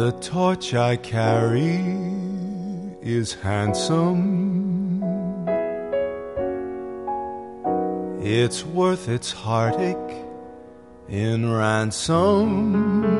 The torch I carry is handsome. It's worth its heartache in ransom.